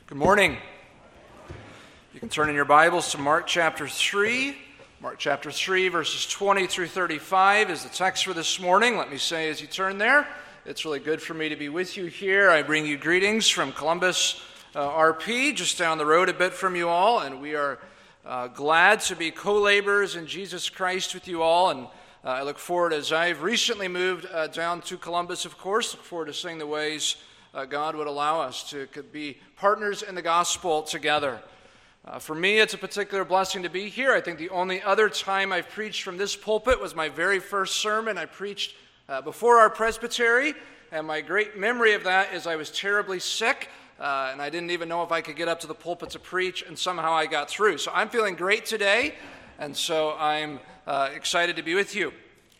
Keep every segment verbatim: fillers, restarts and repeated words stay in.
Good morning. You can turn in your Bibles to Mark chapter three. Mark chapter three, verses twenty through thirty-five is the text for this morning. Let me say as you turn there, it's really good for me to be with you here. I bring you greetings from Columbus, uh, R P, just down the road a bit from you all, and we are uh, glad to be co-laborers in Jesus Christ with you all, and uh, I look forward, as I've recently moved uh, down to Columbus, of course, look forward to seeing the ways uh, God would allow us to could be partners in the gospel together. Uh, for me, it's a particular blessing to be here. I think the only other time I've preached from this pulpit was my very first sermon. I preached uh, before our presbytery, and my great memory of that is I was terribly sick, uh, and I didn't even know if I could get up to the pulpit to preach, and somehow I got through. So I'm feeling great today, and so I'm uh, excited to be with you.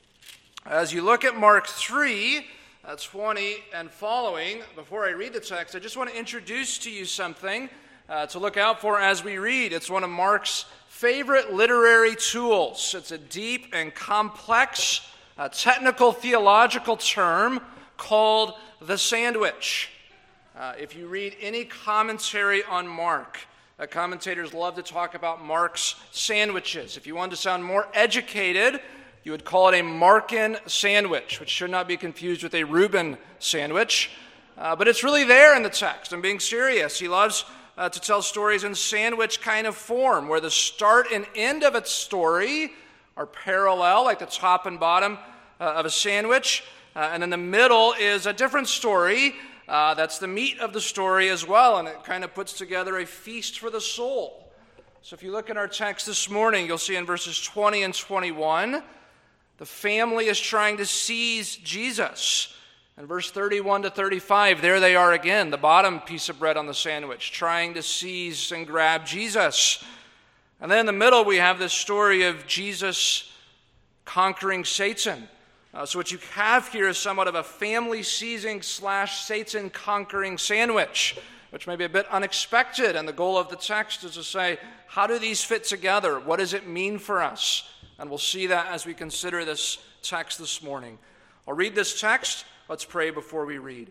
As you look at Mark three, uh, twenty and following, before I read the text, I just want to introduce to you something Uh, to look out for as we read. It's one of Mark's favorite literary tools. It's a deep and complex uh, technical theological term called the sandwich. Uh, if you read any commentary on Mark, uh, commentators love to talk about Mark's sandwiches. If you wanted to sound more educated, you would call it a Markan sandwich, which should not be confused with a Reuben sandwich. Uh, but it's really there in the text. I'm being serious. He loves Uh, to tell stories in sandwich kind of form, where the start and end of its story are parallel, like the top and bottom uh, of a sandwich, uh, and then the middle is a different story. Uh, that's the meat of the story as well, and it kind of puts together a feast for the soul. So if you look at our text this morning, you'll see in verses twenty and twenty-one, the family is trying to seize Jesus. In verse thirty-one to thirty-five, there they are again, the bottom piece of bread on the sandwich, trying to seize and grab Jesus. And then in the middle, we have this story of Jesus conquering Satan. Uh, so what you have here is somewhat of a family-seizing slash Satan-conquering sandwich, which may be a bit unexpected. And the goal of the text is to say, how do these fit together? What does it mean for us? And we'll see that as we consider this text this morning. I'll read this text. Let's pray before we read.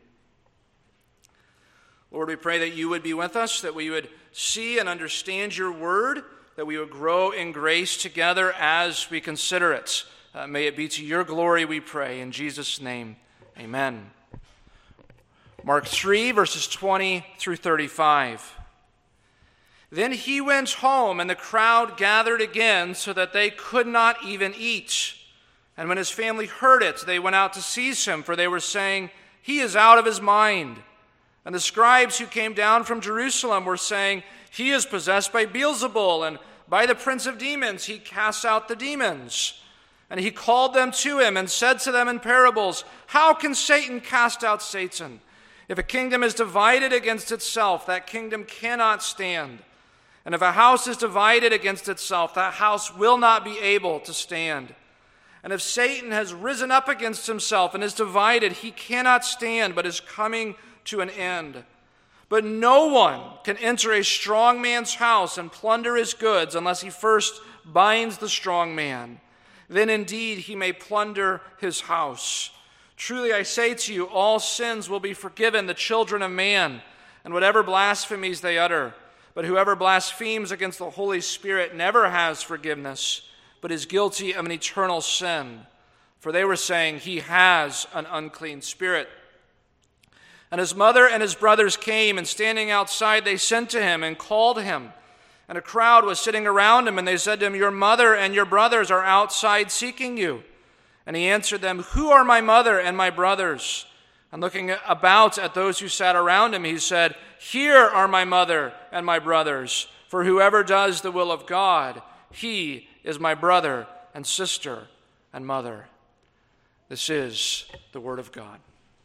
Lord, we pray that you would be with us, that we would see and understand your word, that we would grow in grace together as we consider it. Uh, may it be to your glory, we pray. In Jesus' name, amen. Mark three, verses twenty through thirty-five. Then he went home, and the crowd gathered again so that they could not even eat. And when his family heard it, they went out to seize him, for they were saying, he is out of his mind. And the scribes who came down from Jerusalem were saying, he is possessed by Beelzebul, and by the prince of demons he casts out the demons. And he called them to him and said to them in parables, how can Satan cast out Satan? If a kingdom is divided against itself, that kingdom cannot stand. And if a house is divided against itself, that house will not be able to stand. And if Satan has risen up against himself and is divided, he cannot stand, but is coming to an end. But no one can enter a strong man's house and plunder his goods unless he first binds the strong man. Then indeed he may plunder his house. Truly I say to you, all sins will be forgiven the children of man, and whatever blasphemies they utter. But whoever blasphemes against the Holy Spirit never has forgiveness, but is guilty of an eternal sin. For they were saying, he has an unclean spirit. And his mother and his brothers came, and standing outside they sent to him and called him. And a crowd was sitting around him, and they said to him, your mother and your brothers are outside seeking you. And he answered them, who are my mother and my brothers? And looking about at those who sat around him, he said, here are my mother and my brothers. For whoever does the will of God, he is my brother and sister and mother. This is the word of God.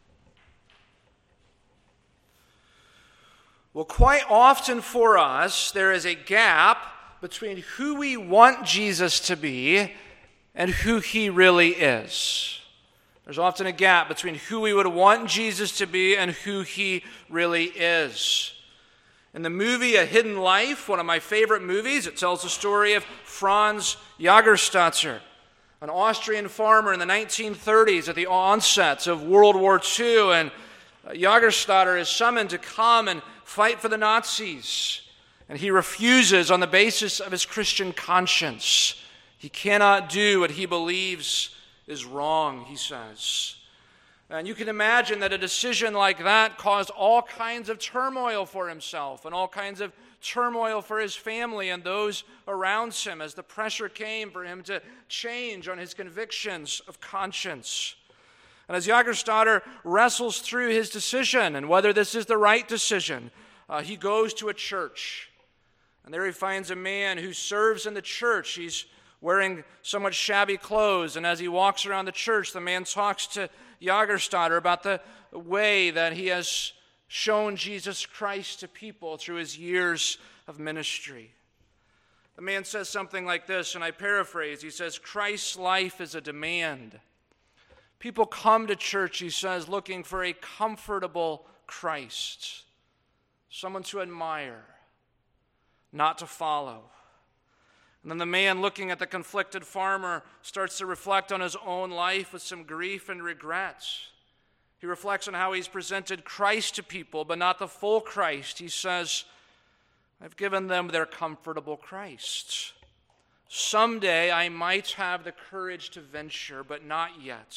Well, quite often for us, there is a gap between who we want Jesus to be and who he really is. There's often a gap between who we would want Jesus to be and who he really is. In the movie A Hidden Life, one of my favorite movies, it tells the story of Franz Jagerstatter, an Austrian farmer in the nineteen thirties at the onset of World War Two, and Uh, Jagerstatter is summoned to come and fight for the Nazis, and he refuses on the basis of his Christian conscience. He cannot do what he believes is wrong, he says. And you can imagine that a decision like that caused all kinds of turmoil for himself and all kinds of turmoil for his family and those around him as the pressure came for him to change on his convictions of conscience. And as Jagerstatter wrestles through his decision and whether this is the right decision, uh, he goes to a church. And there he finds a man who serves in the church. He's wearing somewhat shabby clothes, and as he walks around the church, the man talks to Jagerstatter about the way that he has shown Jesus Christ to people through his years of ministry. The man says something like this, and I paraphrase. He says, Christ's life is a demand. People come to church, he says, looking for a comfortable Christ, someone to admire, not to follow. And then the man looking at the conflicted farmer starts to reflect on his own life with some grief and regret. He reflects on how he's presented Christ to people, but not the full Christ. He says, I've given them their comfortable Christ. Someday I might have the courage to venture, but not yet.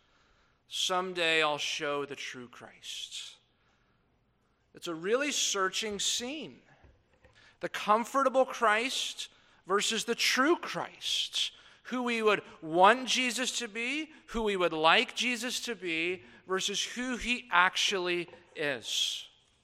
Someday I'll show the true Christ. It's a really searching scene. The comfortable Christ versus the true Christ, who we would want Jesus to be, who we would like Jesus to be, versus who he actually is.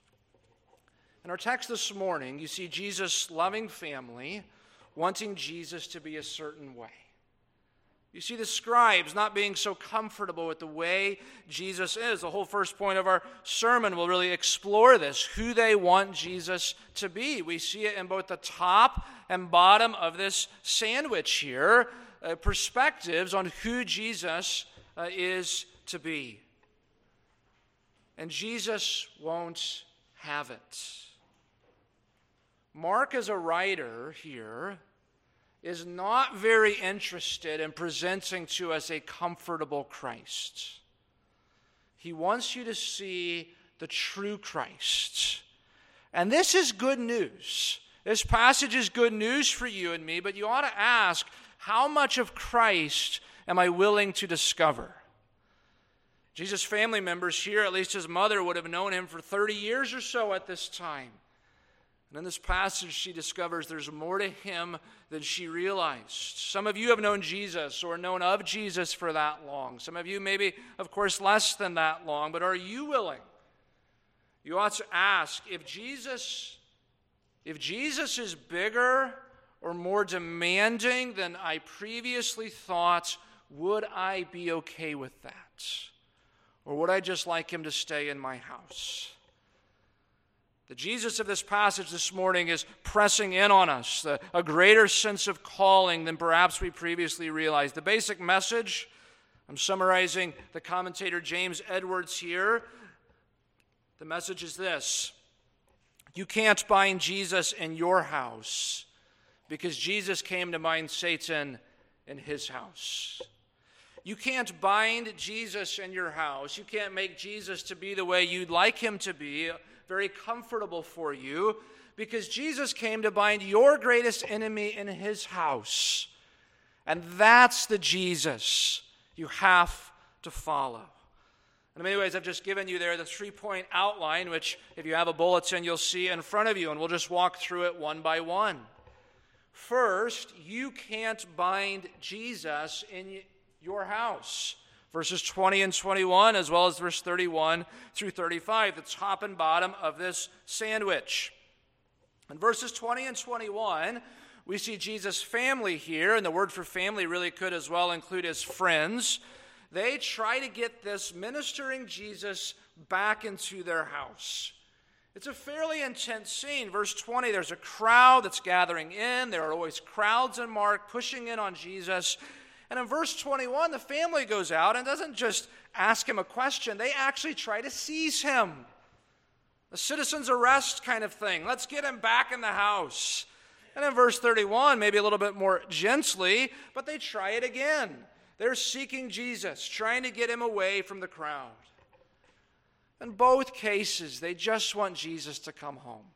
In our text this morning, you see Jesus' loving family wanting Jesus to be a certain way. You see the scribes not being so comfortable with the way Jesus is. The whole first point of our sermon will really explore this, who they want Jesus to be. We see it in both the top and bottom of this sandwich here, uh, perspectives on who Jesus uh, is to be. And Jesus won't have it. Mark, as a writer here, is not very interested in presenting to us a comfortable Christ. He wants you to see the true Christ. And this is good news. This passage is good news for you and me, but you ought to ask, how much of Christ am I willing to discover? Jesus' family members here, at least his mother, would have known him for thirty years or so at this time. And in this passage, she discovers there's more to him than she realized. Some of you have known Jesus or known of Jesus for that long. Some of you maybe, of course, less than that long. But are you willing? You ought to ask, if Jesus, if Jesus is bigger or more demanding than I previously thought, would I be okay with that? Or would I just like him to stay in my house? The Jesus of this passage this morning is pressing in on us, the, a greater sense of calling than perhaps we previously realized. The basic message, I'm summarizing the commentator James Edwards here. The message is this: you can't bind Jesus in your house because Jesus came to bind Satan in his house. You can't bind Jesus in your house. You can't make Jesus to be the way you'd like him to be, very comfortable for you, because Jesus came to bind your greatest enemy in his house. And that's the Jesus you have to follow. In many ways, I've just given you there the three-point outline, which if you have a bulletin, you'll see in front of you, and we'll just walk through it one by one. First, you can't bind Jesus in your house. Verses twenty and twenty-one, as well as verse thirty-one through thirty-five, the top and bottom of this sandwich. In verses twenty and twenty-one, we see Jesus' family here, and the word for family really could as well include his friends. They try to get this ministering Jesus back into their house. It's a fairly intense scene. Verse twenty, there's a crowd that's gathering in. There are always crowds in Mark pushing in on Jesus. And in verse twenty-one, the family goes out and doesn't just ask him a question. They actually try to seize him. A citizen's arrest kind of thing. Let's get him back in the house. And in verse thirty-one, maybe a little bit more gently, but they try it again. They're seeking Jesus, trying to get him away from the crowd. In both cases, they just want Jesus to come home.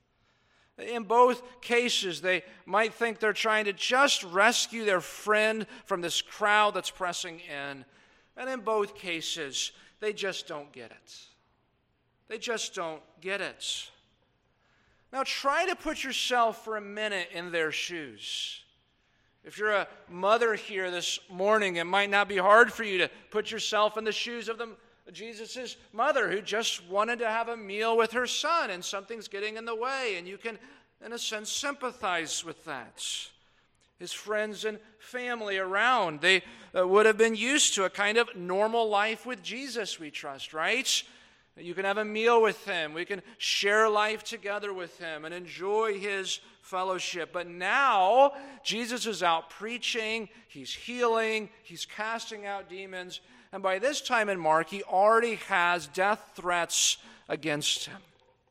In both cases, they might think they're trying to just rescue their friend from this crowd that's pressing in. And in both cases, they just don't get it. They just don't get it. Now try to put yourself for a minute in their shoes. If you're a mother here this morning, it might not be hard for you to put yourself in the shoes of the Jesus' mother who just wanted to have a meal with her son and something's getting in the way, and you can, in a sense, sympathize with that. His friends and family around, they uh, would have been used to a kind of normal life with Jesus, we trust, right? You can have a meal with him. We can share life together with him and enjoy his fellowship. But now, Jesus is out preaching, he's healing, he's casting out demons, and by this time in Mark, he already has death threats against him.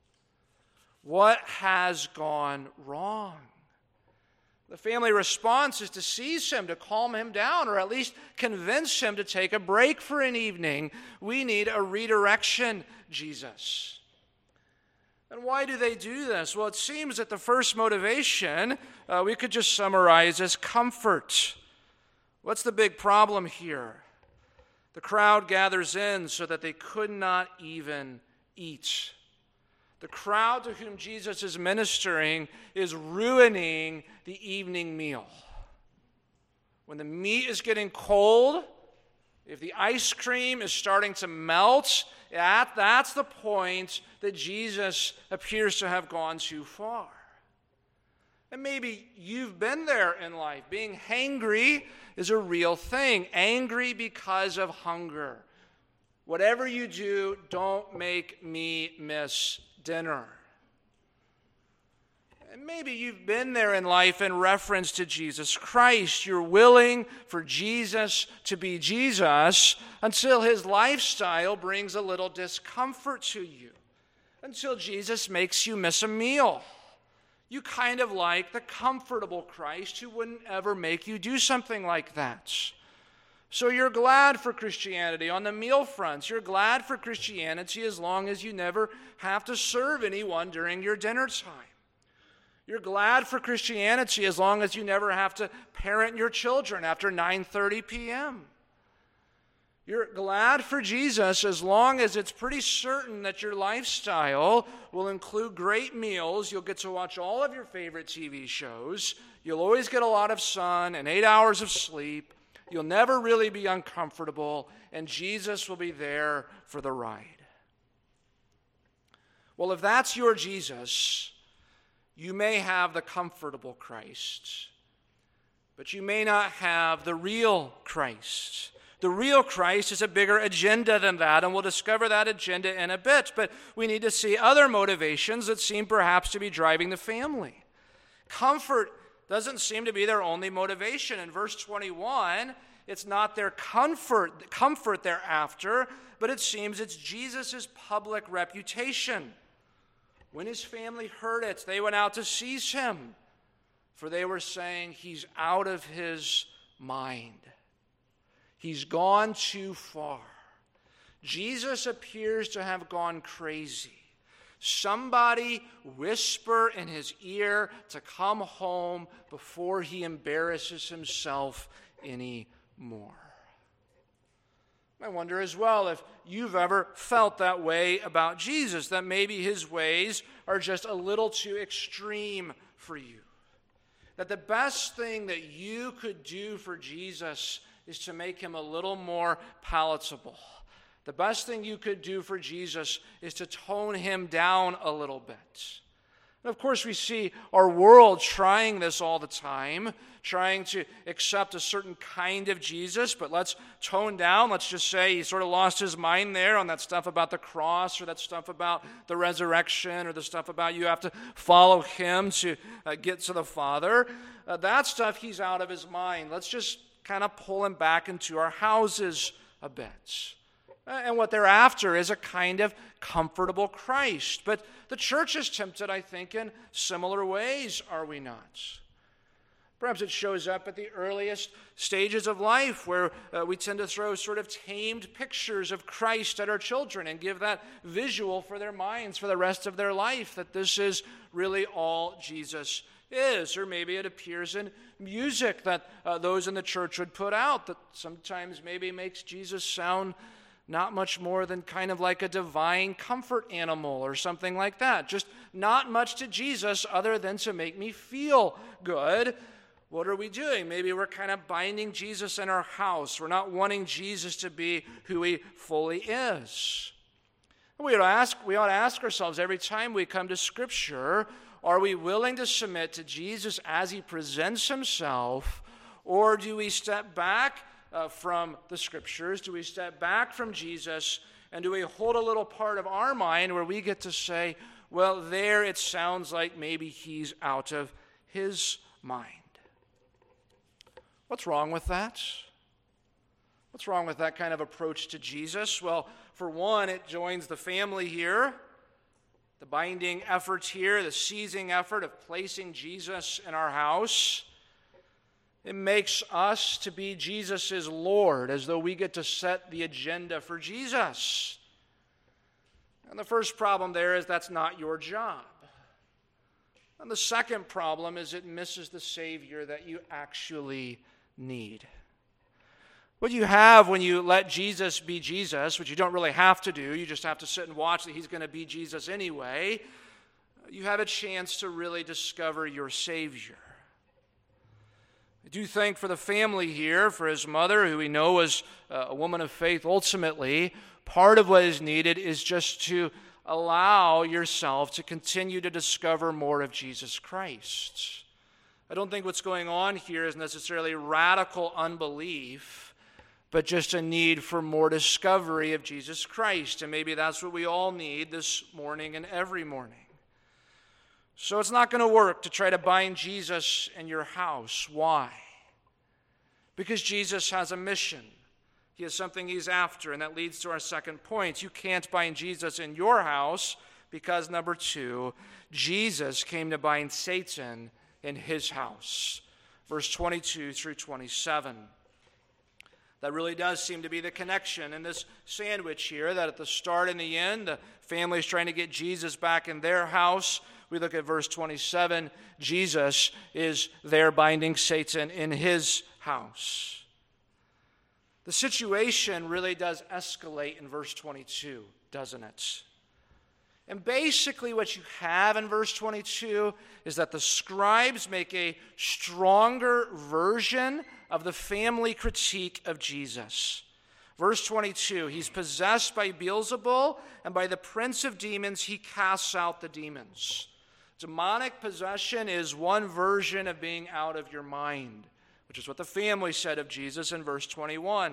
What has gone wrong? The family response is to seize him, to calm him down, or at least convince him to take a break for an evening. We need a redirection, Jesus. And why do they do this? Well, it seems that the first motivation uh, we could just summarize as comfort. What's the big problem here? The crowd gathers in so that they could not even eat. The crowd to whom Jesus is ministering is ruining the evening meal. When the meat is getting cold, if the ice cream is starting to melt, that, that's the point that Jesus appears to have gone too far. And maybe you've been there in life. Being hangry is a real thing. Angry because of hunger. Whatever you do, don't make me miss dinner. And maybe you've been there in life in reference to Jesus Christ. You're willing for Jesus to be Jesus until his lifestyle brings a little discomfort to you. Until Jesus makes you miss a meal. You kind of like the comfortable Christ who wouldn't ever make you do something like that. So you're glad for Christianity on the meal fronts. You're glad for Christianity as long as you never have to serve anyone during your dinner time. You're glad for Christianity as long as you never have to parent your children after nine thirty p.m. You're glad for Jesus as long as it's pretty certain that your lifestyle will include great meals. You'll get to watch all of your favorite T V shows. You'll always get a lot of sun and eight hours of sleep. You'll never really be uncomfortable, and Jesus will be there for the ride. Well, if that's your Jesus, you may have the comfortable Christ, but you may not have the real Christ. The real Christ is a bigger agenda than that, and we'll discover that agenda in a bit. But we need to see other motivations that seem perhaps to be driving the family. Comfort doesn't seem to be their only motivation. In verse twenty-one, it's not their comfort, comfort they're after, but it seems it's Jesus' public reputation. When his family heard it, they went out to seize him, for they were saying he's out of his mind. He's gone too far. Jesus appears to have gone crazy. Somebody whisper in his ear to come home before he embarrasses himself anymore. I wonder as well if you've ever felt that way about Jesus, that maybe his ways are just a little too extreme for you. That the best thing that you could do for Jesus is to make him a little more palatable. The best thing you could do for Jesus is to tone him down a little bit. And of course, we see our world trying this all the time, trying to accept a certain kind of Jesus, but let's tone down. Let's just say he sort of lost his mind there on that stuff about the cross or that stuff about the resurrection or the stuff about you have to follow him to uh, get to the Father. Uh, that stuff, he's out of his mind. Let's just kind of pull him back into our houses a bit. And what they're after is a kind of comfortable Christ. But the church is tempted, I think, in similar ways, are we not? Perhaps it shows up at the earliest stages of life where uh, we tend to throw sort of tamed pictures of Christ at our children and give that visual for their minds for the rest of their life, that this is really all Jesus is. Or maybe it appears in music that uh, those in the church would put out that sometimes maybe makes Jesus sound not much more than kind of like a divine comfort animal or something like that. Just not much to Jesus other than to make me feel good. What are we doing? Maybe we're kind of binding Jesus in our house. We're not wanting Jesus to be who he fully is. We ought to ask, we ought to ask ourselves every time we come to Scripture, are we willing to submit to Jesus as he presents himself, or do we step back uh, from the Scriptures? Do we step back from Jesus, and do we hold a little part of our mind where we get to say, well, there it sounds like maybe he's out of his mind? What's wrong with that? What's wrong with that kind of approach to Jesus? Well, for one, it joins the family here, the binding efforts here, the seizing effort of placing Jesus in our house. It makes us to be Jesus' Lord, as though we get to set the agenda for Jesus. And the first problem there is that's not your job. And the second problem is it misses the Savior that you actually need. What you have when you let Jesus be Jesus, which you don't really have to do, you just have to sit and watch that he's going to be Jesus anyway, you have a chance to really discover your Savior. I do think for the family here, for his mother, who we know was a woman of faith ultimately, part of what is needed is just to allow yourself to continue to discover more of Jesus Christ. I don't think what's going on here is necessarily radical unbelief, but just a need for more discovery of Jesus Christ. And maybe that's what we all need this morning and every morning. So it's not going to work to try to bind Jesus in your house. Why? Because Jesus has a mission. He has something he's after, and that leads to our second point. You can't bind Jesus in your house because, number two, Jesus came to bind Satan in his house. Verse twenty-two through twenty-seven. That really does seem to be the connection in this sandwich here, that at the start and the end, the family is trying to get Jesus back in their house. We look at verse twenty-seven. Jesus is there binding Satan in his house. The situation really does escalate in verse twenty-two, doesn't it? And basically what you have in verse twenty-two is that the scribes make a stronger version of the family critique of Jesus. Verse twenty-two, he's possessed by Beelzebul, and by the prince of demons he casts out the demons. Demonic possession is one version of being out of your mind, which is what the family said of Jesus in verse twenty-one.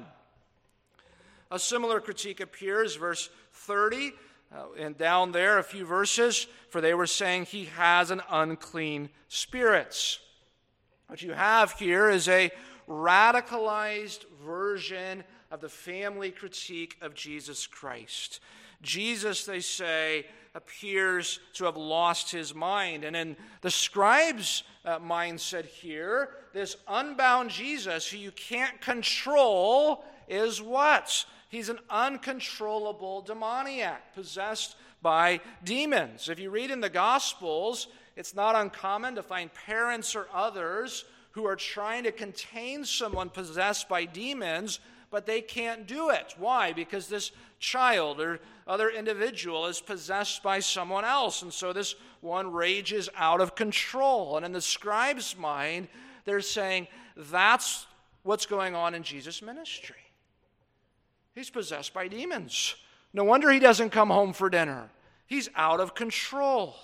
A similar critique appears, verse thirty, uh, and down there a few verses, for they were saying he has an unclean spirit. What you have here is a radicalized version of the family critique of Jesus Christ. Jesus, they say, appears to have lost his mind. And in the scribes' uh, mindset here, this unbound Jesus who you can't control is what? He's an uncontrollable demoniac, possessed by demons. If you read in the Gospels, it's not uncommon to find parents or others who are trying to contain someone possessed by demons, but they can't do it. Why? Because this child or other individual is possessed by someone else, and so this one rages out of control. And in the scribe's mind, they're saying that's what's going on in Jesus' ministry. He's possessed by demons. No wonder he doesn't come home for dinner. He's out of control.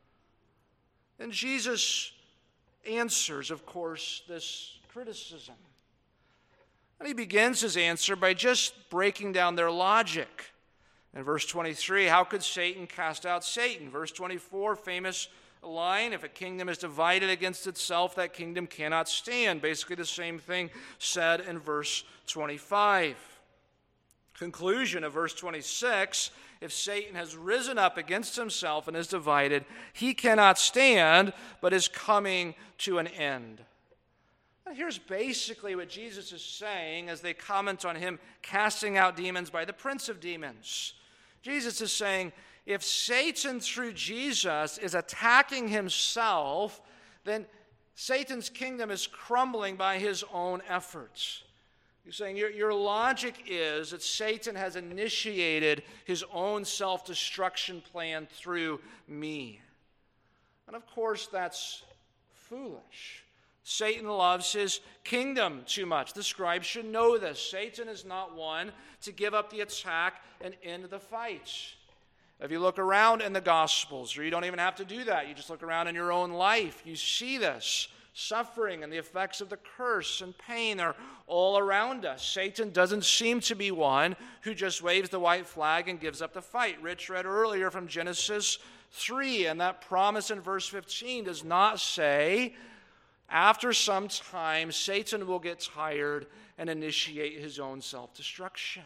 And Jesus answers, of course, this criticism. And he begins his answer by just breaking down their logic. In verse twenty-three, how could Satan cast out Satan? Verse twenty-four, famous line, if a kingdom is divided against itself, that kingdom cannot stand. Basically the same thing said in verse twenty-five. Conclusion of verse twenty-six, if Satan has risen up against himself and is divided, he cannot stand, but is coming to an end. Here's basically what Jesus is saying as they comment on him casting out demons by the prince of demons. Jesus is saying, if Satan through Jesus is attacking himself, then Satan's kingdom is crumbling by his own efforts. He's saying your, your logic is that Satan has initiated his own self-destruction plan through me. And of course, that's foolish. Satan loves his kingdom too much. The scribes should know this. Satan is not one to give up the attack and end the fight. If you look around in the Gospels, or you don't even have to do that, you just look around in your own life, you see this. Suffering and the effects of the curse and pain are all around us. Satan doesn't seem to be one who just waves the white flag and gives up the fight. Rich read earlier from Genesis three, and that promise in verse fifteen does not say, after some time, Satan will get tired and initiate his own self-destruction.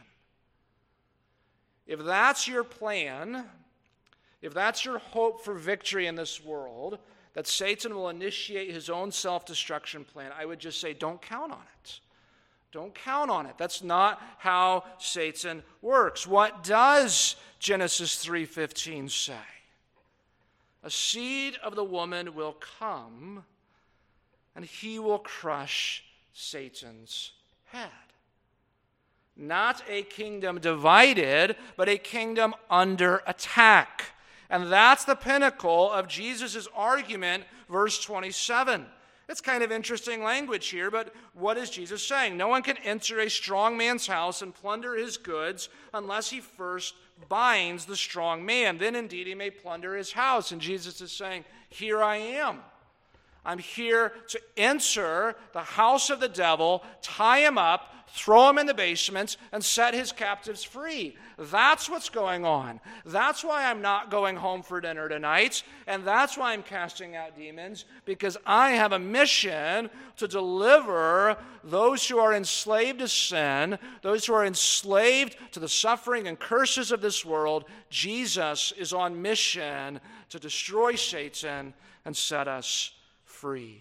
If that's your plan, if that's your hope for victory in this world, that Satan will initiate his own self-destruction plan, I would just say don't count on it. Don't count on it. That's not how Satan works. What does Genesis three fifteen say? A seed of the woman will come, and he will crush Satan's head. Not a kingdom divided, but a kingdom under attack. And that's the pinnacle of Jesus' argument, verse twenty-seven. It's kind of interesting language here, but what is Jesus saying? No one can enter a strong man's house and plunder his goods unless he first binds the strong man. Then indeed he may plunder his house. And Jesus is saying, here I am. I'm here to enter the house of the devil, tie him up, throw him in the basement, and set his captives free. That's what's going on. That's why I'm not going home for dinner tonight, and that's why I'm casting out demons, because I have a mission to deliver those who are enslaved to sin, those who are enslaved to the suffering and curses of this world. Jesus is on mission to destroy Satan and set us free.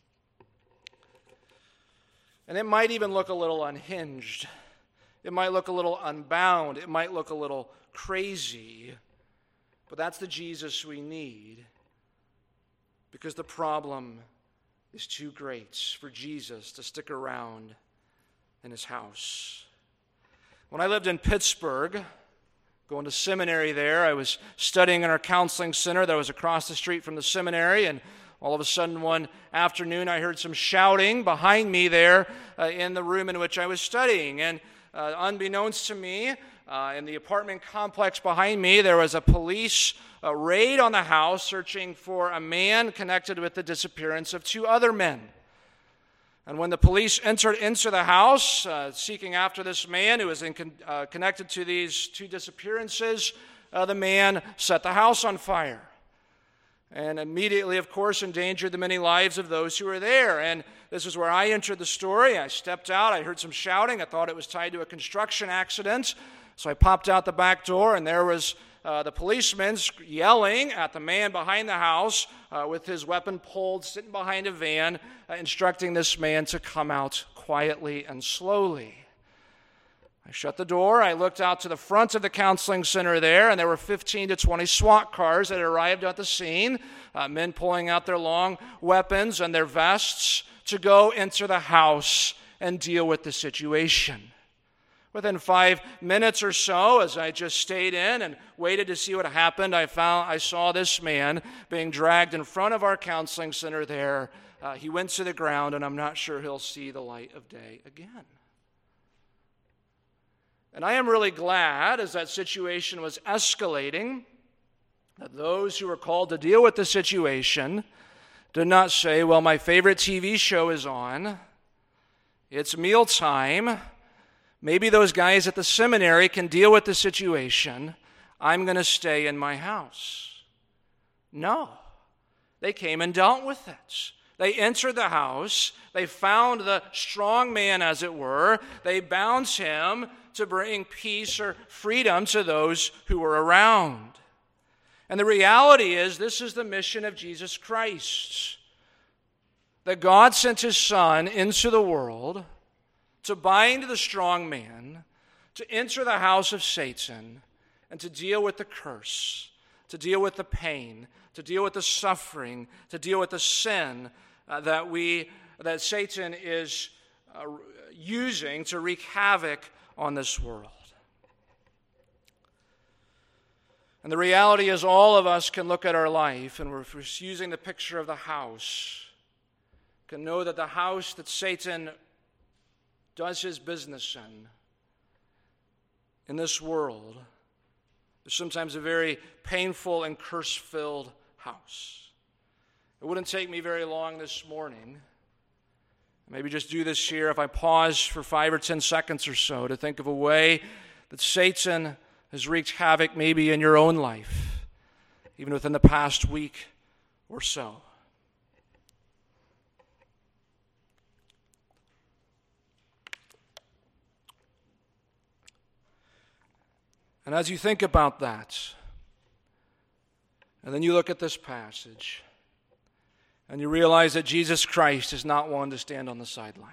And it might even look a little unhinged. It might look a little unbound. It might look a little crazy. But that's the Jesus we need, because the problem is too great for Jesus to stick around in his house. When I lived in Pittsburgh, going to seminary there, I was studying in our counseling center that was across the street from the seminary, and all of a sudden one afternoon I heard some shouting behind me there uh, in the room in which I was studying. And uh, unbeknownst to me, uh, in the apartment complex behind me, there was a police uh, raid on the house searching for a man connected with the disappearance of two other men. And when the police entered into the house, uh, seeking after this man who was in con- uh, connected to these two disappearances, uh, the man set the house on fire. And immediately, of course, endangered the many lives of those who were there. And this is where I entered the story. I stepped out. I heard some shouting. I thought it was tied to a construction accident. So I popped out the back door, and there was uh, the policeman yelling at the man behind the house uh, with his weapon pulled, sitting behind a van, uh, instructing this man to come out quietly and slowly. I shut the door. I looked out to the front of the counseling center there, and there were fifteen to twenty SWAT cars that had arrived at the scene, uh, men pulling out their long weapons and their vests to go enter the house and deal with the situation. Within five minutes or so, as I just stayed in and waited to see what happened, I found I saw this man being dragged in front of our counseling center there. Uh, he went to the ground, and I'm not sure he'll see the light of day again. And I am really glad, as that situation was escalating, that those who were called to deal with the situation did not say, well, my favorite T V show is on, it's mealtime, maybe those guys at the seminary can deal with the situation, I'm going to stay in my house. No, they came and dealt with it. They entered the house, they found the strong man, as it were, they bound him to bring peace or freedom to those who were around. And the reality is, this is the mission of Jesus Christ. that God sent his Son into the world to bind the strong man, to enter the house of Satan, and to deal with the curse, to deal with the pain, to deal with the suffering, to deal with the sin uh, that we that Satan is uh, using to wreak havoc on this world. And the reality is all of us can look at our life, and we're, if we're using the picture of the house, can know that the house that Satan does his business in, in this world, is sometimes a very painful and curse-filled house. It wouldn't take me very long this morning, maybe just do this here if I pause for five or ten seconds or so to think of a way that Satan has wreaked havoc maybe in your own life, even within the past week or so. And as you think about that, and then you look at this passage, and you realize that Jesus Christ is not one to stand on the sideline.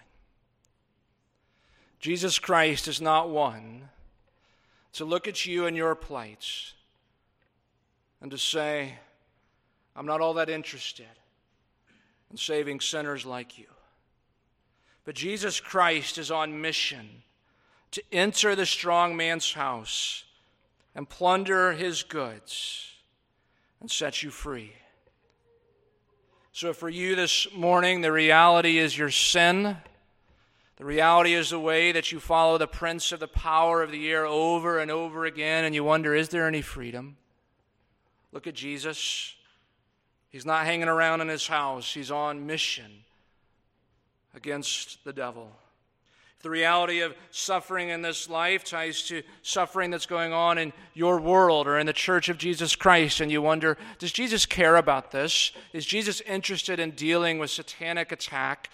Jesus Christ is not one to look at you and your plight and to say, I'm not all that interested in saving sinners like you. But Jesus Christ is on mission to enter the strong man's house and plunder his goods and set you free. So for you this morning, the reality is your sin. The reality is the way that you follow the prince of the power of the air over and over again, and you wonder, is there any freedom? Look at Jesus. He's not hanging around in his house. He's on mission against the devil. If the reality of suffering in this life ties to suffering that's going on in your world or in the church of Jesus Christ, and you wonder, does Jesus care about this? Is Jesus interested in dealing with satanic attack?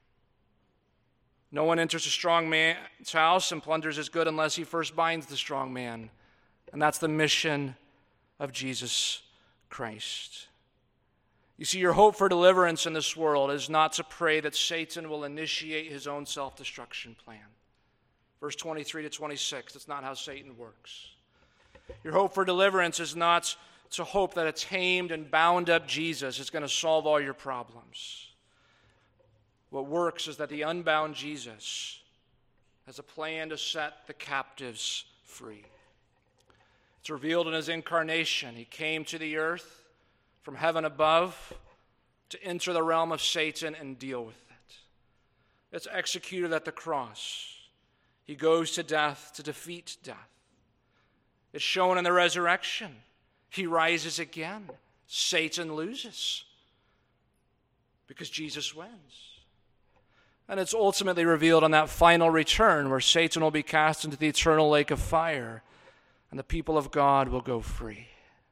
No one enters a strong man's house and plunders his good unless he first binds the strong man. And that's the mission of Jesus Christ. You see, your hope for deliverance in this world is not to pray that Satan will initiate his own self-destruction plan. Verse twenty-three to twenty-six, that's not how Satan works. Your hope for deliverance is not to hope that a tamed and bound up Jesus is going to solve all your problems. What works is that the unbound Jesus has a plan to set the captives free. It's revealed in his incarnation. He came to the earth from heaven above to enter the realm of Satan and deal with it. It's executed at the cross. He goes to death to defeat death. It's shown in the resurrection. He rises again. Satan loses because Jesus wins. And it's ultimately revealed on that final return where Satan will be cast into the eternal lake of fire and the people of God will go free.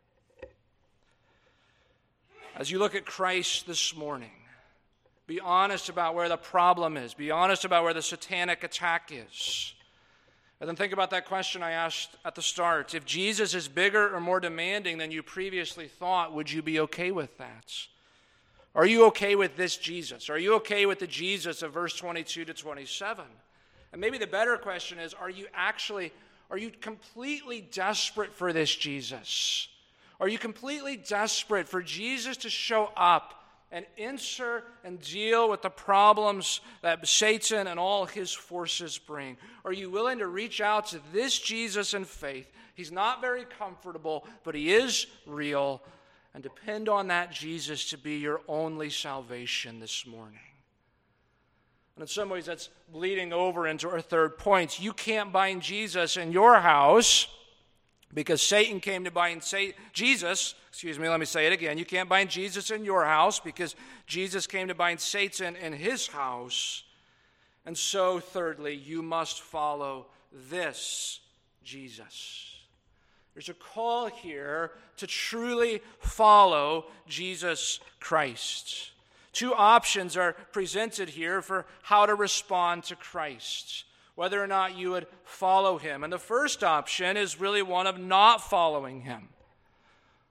As you look at Christ this morning, be honest about where the problem is. Be honest about where the satanic attack is. And then think about that question I asked at the start. If Jesus is bigger or more demanding than you previously thought, would you be okay with that? Are you okay with this Jesus? Are you okay with the Jesus of verse twenty-two to twenty-seven? And maybe the better question is, are you actually, are you completely desperate for this Jesus? Are you completely desperate for Jesus to show up and answer and deal with the problems that Satan and all his forces bring? Are you willing to reach out to this Jesus in faith? He's not very comfortable, but he is real. And depend on that Jesus to be your only salvation this morning. And in some ways that's bleeding over into our third point. You can't bind Jesus in your house because Satan came to bind Satan. Jesus, excuse me, let me say it again. You can't bind Jesus in your house because Jesus came to bind Satan in his house. And so, thirdly, you must follow this Jesus. There's a call here to truly follow Jesus Christ. Two options are presented here for how to respond to Christ, whether or not you would follow him. And the first option is really one of not following him.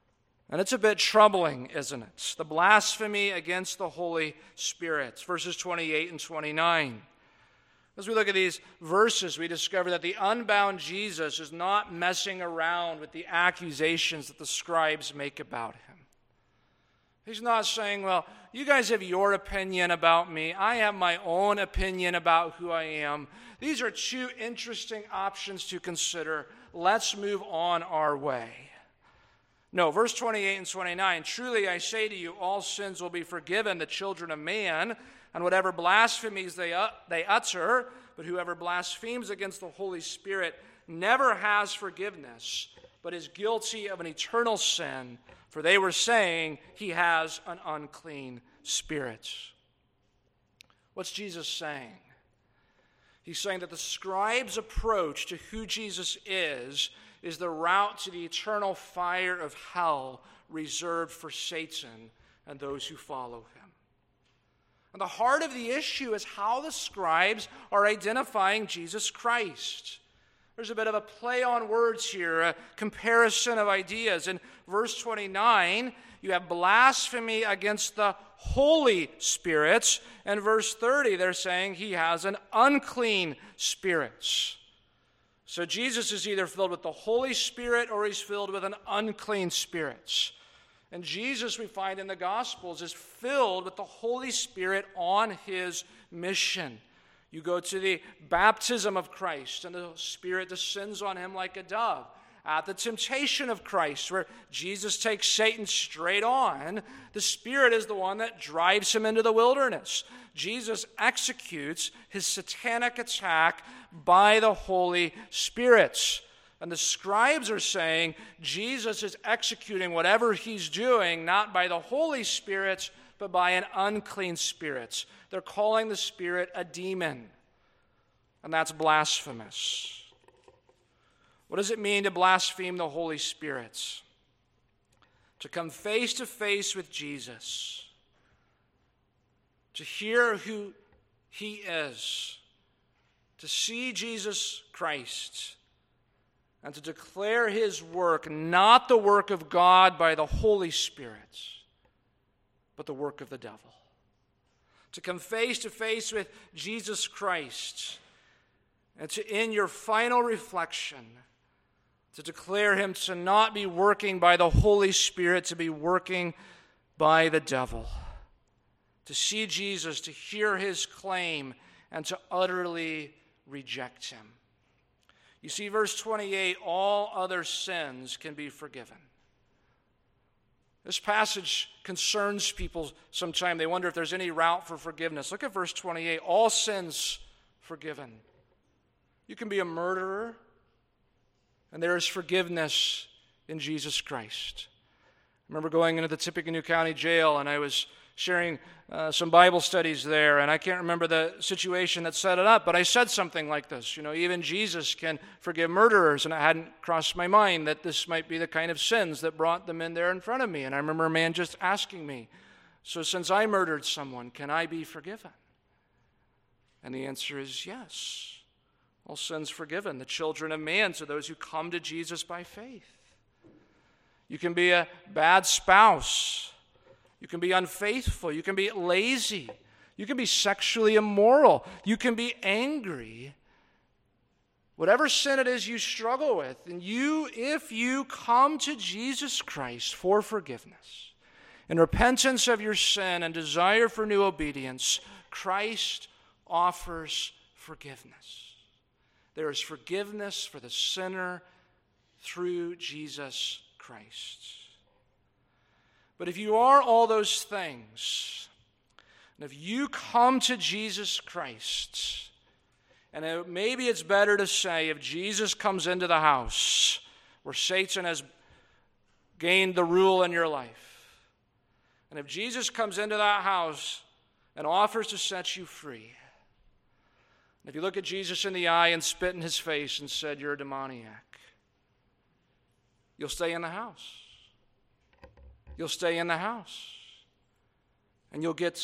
And it's a bit troubling, isn't it? The blasphemy against the Holy Spirit, verses twenty-eight and twenty-nine. As we look at these verses, we discover that the unbound Jesus is not messing around with the accusations that the scribes make about him. He's not saying, well, you guys have your opinion about me. I have my own opinion about who I am. These are two interesting options to consider. Let's move on our way. No, verse twenty-eight and twenty-nine, truly I say to you, all sins will be forgiven the children of man, and whatever blasphemies they, uh, they utter, but whoever blasphemes against the Holy Spirit never has forgiveness, but is guilty of an eternal sin, for they were saying he has an unclean spirit. What's Jesus saying? He's saying that the scribes' approach to who Jesus is is the route to the eternal fire of hell reserved for Satan and those who follow him. And the heart of the issue is how the scribes are identifying Jesus Christ. There's a bit of a play on words here, a comparison of ideas. In verse twenty-nine, you have blasphemy against the Holy Spirit. And verse thirty, they're saying he has an unclean spirit. So Jesus is either filled with the Holy Spirit or he's filled with an unclean spirit. And Jesus, we find in the Gospels, is filled with the Holy Spirit on his mission. You go to the baptism of Christ, and the Spirit descends on him like a dove. At the temptation of Christ, where Jesus takes Satan straight on, the Spirit is the one that drives him into the wilderness. Jesus executes his satanic attack by the Holy Spirit. And the scribes are saying Jesus is executing whatever he's doing, not by the Holy Spirit, but by an unclean spirit. They're calling the Spirit a demon, and that's blasphemous. What does it mean to blaspheme the Holy Spirit? To come face to face with Jesus, to hear who he is, to see Jesus Christ, and to declare his work, not the work of God by the Holy Spirit, but the work of the devil. To come face to face with Jesus Christ, and to, in your final reflection, to declare him to not be working by the Holy Spirit, to be working by the devil. To see Jesus, to hear his claim, and to utterly reject him. You see, verse twenty-eight, all other sins can be forgiven. This passage concerns people sometimes. They wonder if there's any route for forgiveness. Look at verse twenty-eight, all sins forgiven. You can be a murderer, and there is forgiveness in Jesus Christ. I remember going into the Tippecanoe County Jail, and I was sharing uh, some Bible studies there, and I can't remember the situation that set it up, but I said something like this, you know, even Jesus can forgive murderers, and it hadn't crossed my mind that this might be the kind of sins that brought them in there in front of me. And I remember a man just asking me, so since I murdered someone, can I be forgiven? And the answer is yes. All sins forgiven, the children of man, to those who come to Jesus by faith. You can be a bad spouse. You can be unfaithful. You can be lazy. You can be sexually immoral. You can be angry. Whatever sin it is you struggle with, and you, if you come to Jesus Christ for forgiveness, in repentance of your sin and desire for new obedience, Christ offers forgiveness. There is forgiveness for the sinner through Jesus Christ. But if you are all those things, and if you come to Jesus Christ, and it, maybe it's better to say if Jesus comes into the house where Satan has gained the rule in your life, and if Jesus comes into that house and offers to set you free, if you look at Jesus in the eye and spit in his face and said, you're a demoniac, you'll stay in the house. You'll stay in the house. And you'll get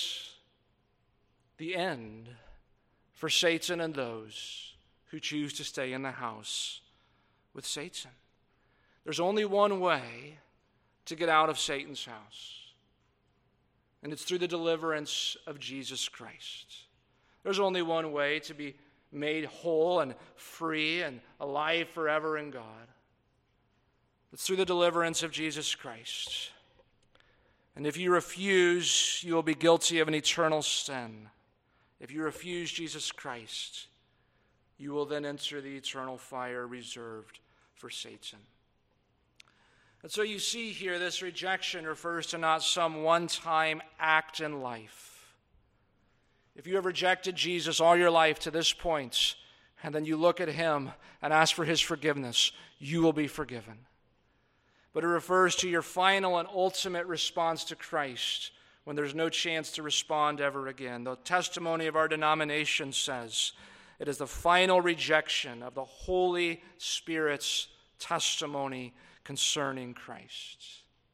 the end for Satan and those who choose to stay in the house with Satan. There's only one way to get out of Satan's house. And it's through the deliverance of Jesus Christ. There's only one way to be made whole and free and alive forever in God. It's through the deliverance of Jesus Christ. And if you refuse, you will be guilty of an eternal sin. If you refuse Jesus Christ, you will then enter the eternal fire reserved for Satan. And so you see here, this rejection refers to not some one-time act in life. If you have rejected Jesus all your life to this point, and then you look at him and ask for his forgiveness, you will be forgiven. But it refers to your final and ultimate response to Christ when there's no chance to respond ever again. The testimony of our denomination says it is the final rejection of the Holy Spirit's testimony concerning Christ.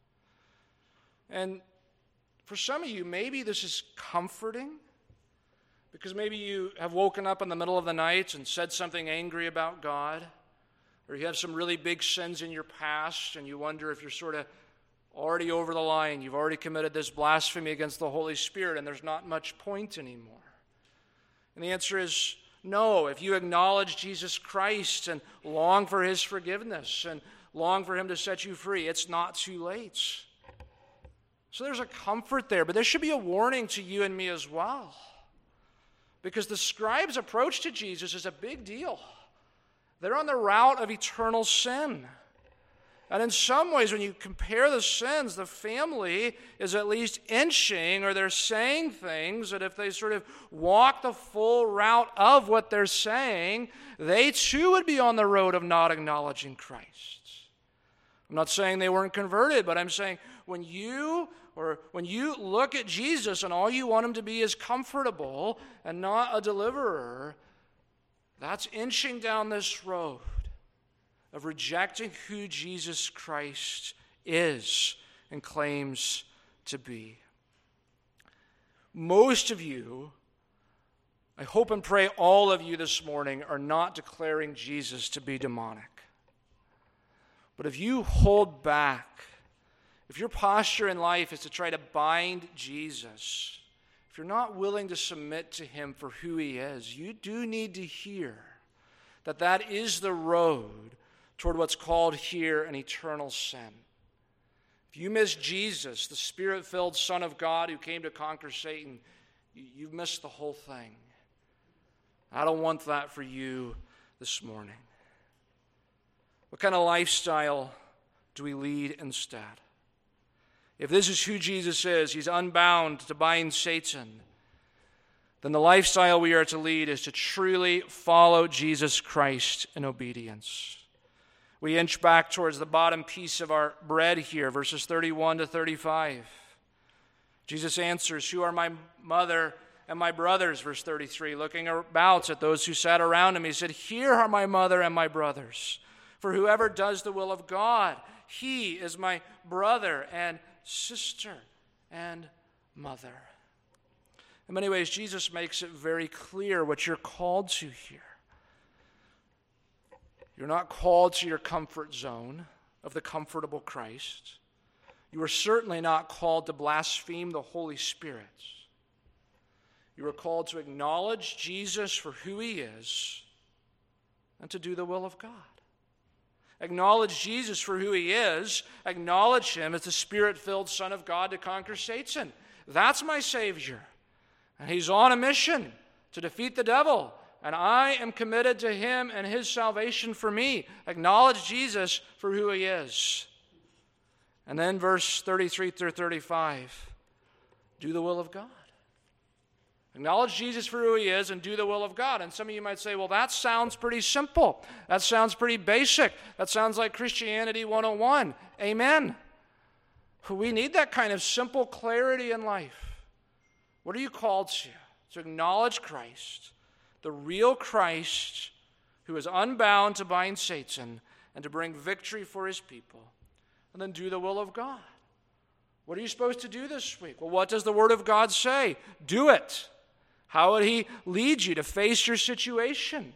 And for some of you, maybe this is comforting, because maybe you have woken up in the middle of the night and said something angry about God, or you have some really big sins in your past and you wonder if you're sort of already over the line. You've already committed this blasphemy against the Holy Spirit and there's not much point anymore. And the answer is no. If you acknowledge Jesus Christ and long for his forgiveness and long for him to set you free, it's not too late. So there's a comfort there, but there should be a warning to you and me as well. Because the scribes' approach to Jesus is a big deal. They're on the route of eternal sin. And in some ways, when you compare the sins, the family is at least inching, or they're saying things that if they sort of walk the full route of what they're saying, they too would be on the road of not acknowledging Christ. I'm not saying they weren't converted, but I'm saying when you or when you look at Jesus and all you want him to be is comfortable and not a deliverer, that's inching down this road of rejecting who Jesus Christ is and claims to be. Most of you, I hope and pray all of you this morning, are not declaring Jesus to be demonic. But if you hold back, if your posture in life is to try to bind Jesus, if you're not willing to submit to him for who he is, you do need to hear that that is the road toward what's called here an eternal sin. If you miss Jesus, the Spirit-filled Son of God who came to conquer Satan, you've missed the whole thing. I don't want that for you this morning. What kind of lifestyle do we lead instead? If this is who Jesus is, he's unbound to bind Satan, then the lifestyle we are to lead is to truly follow Jesus Christ in obedience. We inch back towards the bottom piece of our bread here, verses thirty-one to thirty-five. Jesus answers, "Who are my mother and my brothers?" Verse thirty-three. Looking about at those who sat around him, he said, "Here are my mother and my brothers. For whoever does the will of God, he is my brother and sister and mother." In many ways, Jesus makes it very clear what you're called to here. You're not called to your comfort zone of the comfortable Christ. You are certainly not called to blaspheme the Holy Spirit. You are called to acknowledge Jesus for who he is and to do the will of God. Acknowledge Jesus for who he is. Acknowledge him as the Spirit-filled Son of God to conquer Satan. That's my Savior. And he's on a mission to defeat the devil. And I am committed to him and his salvation for me. Acknowledge Jesus for who he is. And then verse thirty-three through thirty-five. Do the will of God. Acknowledge Jesus for who he is and do the will of God. And some of you might say, well, that sounds pretty simple. That sounds pretty basic. That sounds like Christianity one oh one. Amen. We need that kind of simple clarity in life. What are you called to? To acknowledge Christ, the real Christ who is unbound to bind Satan and to bring victory for his people, and then do the will of God. What are you supposed to do this week? Well, what does the Word of God say? Do it. How would he lead you to face your situation?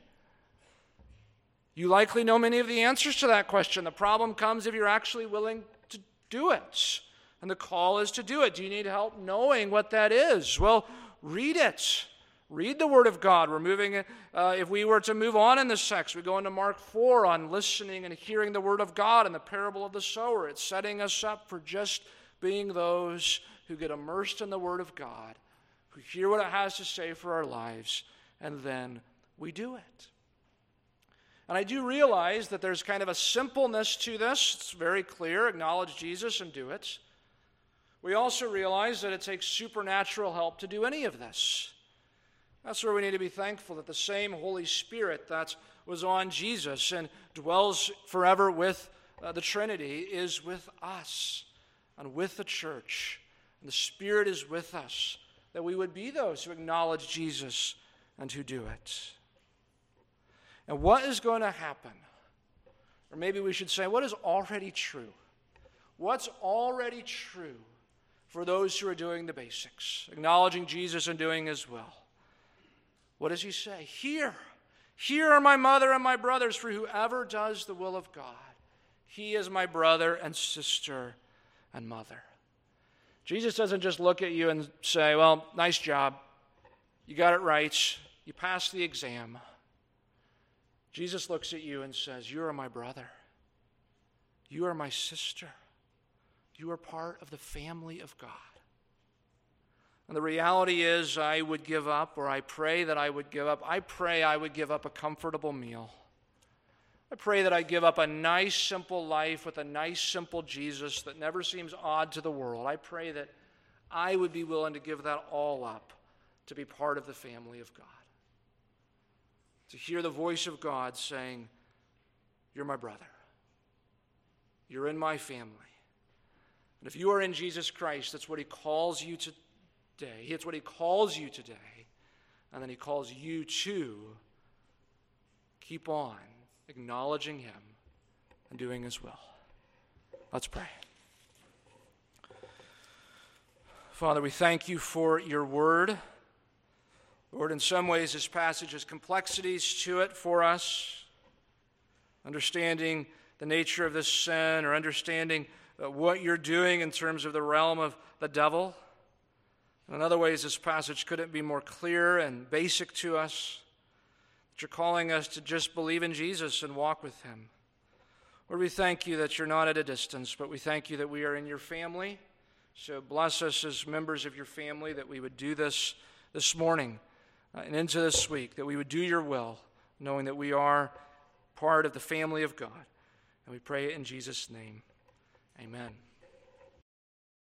You likely know many of the answers to that question. The problem comes if you're actually willing to do it. And the call is to do it. Do you need help knowing what that is? Well, read it. Read the Word of God. We're moving, uh, if we were to move on in this text, we go into Mark four on listening and hearing the Word of God and the parable of the sower. It's setting us up for just being those who get immersed in the Word of God, who hear what it has to say for our lives, and then we do it. And I do realize that there's kind of a simpleness to this. It's very clear. Acknowledge Jesus and do it. We also realize that it takes supernatural help to do any of this. That's where we need to be thankful that the same Holy Spirit that was on Jesus and dwells forever with uh, the Trinity is with us and with the church. And the Spirit is with us, that we would be those who acknowledge Jesus and who do it. And what is going to happen? Or maybe we should say, what is already true? What's already true for those who are doing the basics, acknowledging Jesus and doing His will? What does He say? Here, here are my mother and my brothers, for whoever does the will of God, he is my brother and sister and mother. Jesus doesn't just look at you and say, well, nice job. You got it right. You passed the exam. Jesus looks at you and says, you are my brother. You are my sister. You are part of the family of God. And the reality is I would give up, or I pray that I would give up. I pray I would give up a comfortable meal. I pray that I give up a nice, simple life with a nice, simple Jesus that never seems odd to the world. I pray that I would be willing to give that all up to be part of the family of God. To hear the voice of God saying, you're my brother. You're in my family. And if you are in Jesus Christ, that's what He calls you to today. It's what He calls you today. And then He calls you to keep on acknowledging Him and doing His will. Let's pray. Father, we thank You for Your word. Lord, in some ways this passage has complexities to it for us. Understanding the nature of this sin, or understanding uh, what You're doing in terms of the realm of the devil. In other ways, this passage couldn't be more clear and basic to us, that You're calling us to just believe in Jesus and walk with Him. Lord, we thank You that You're not at a distance, but we thank You that we are in Your family. So bless us as members of Your family, that we would do this this morning uh, and into this week, that we would do Your will, knowing that we are part of the family of God. And we pray it in Jesus' name. Amen.